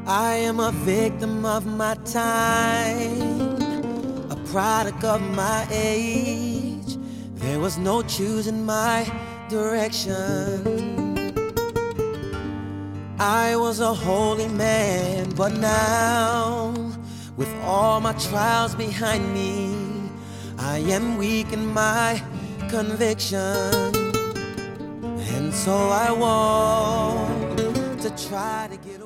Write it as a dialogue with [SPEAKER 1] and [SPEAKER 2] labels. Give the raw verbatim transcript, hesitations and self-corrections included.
[SPEAKER 1] I am a victim of my time, a product of my age. There was no choosing my direction. I was a holy man, but now, with all my trials behind me, I am weak in my conviction. And so I walk to try to get